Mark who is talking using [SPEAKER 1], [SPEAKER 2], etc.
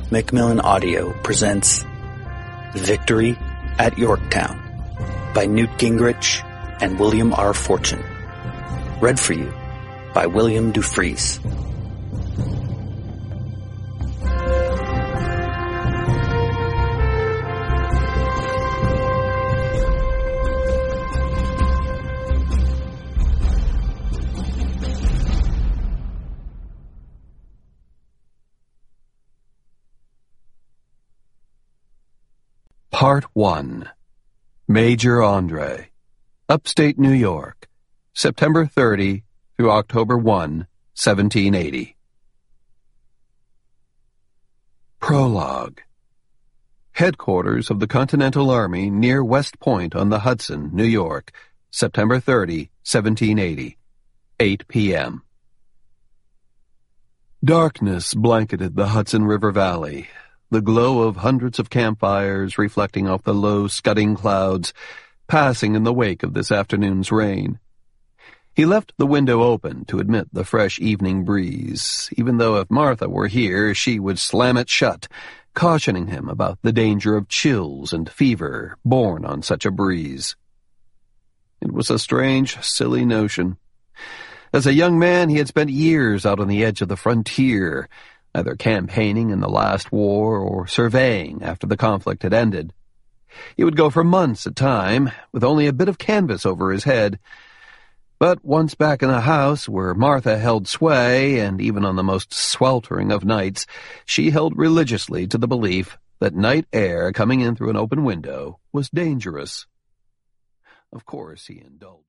[SPEAKER 1] Macmillan Audio presents Victory at Yorktown by Newt Gingrich and William R. Fortune. Read for you by William Dufries.
[SPEAKER 2] Part 1. Major Andre, Upstate New York, September 30 through October 1, 1780. Prologue. Headquarters of the Continental Army near West Point on the Hudson, New York, September 30, 1780, 8 p.m. Darkness blanketed the Hudson River Valley. The glow of hundreds of campfires reflecting off the low, scudding clouds, passing in the wake of this afternoon's rain. He left the window open to admit the fresh evening breeze, even though if Martha were here, she would slam it shut, cautioning him about the danger of chills and fever born on such a breeze. It was a strange, silly notion. As a young man, he had spent years out on the edge of the frontier, either campaigning in the last war or surveying after the conflict had ended. He would go for months at a time, with only a bit of canvas over his head. But once back in the house where Martha held sway, and even on the most sweltering of nights, she held religiously to the belief that night air coming in through an open window was dangerous. Of course he indulged.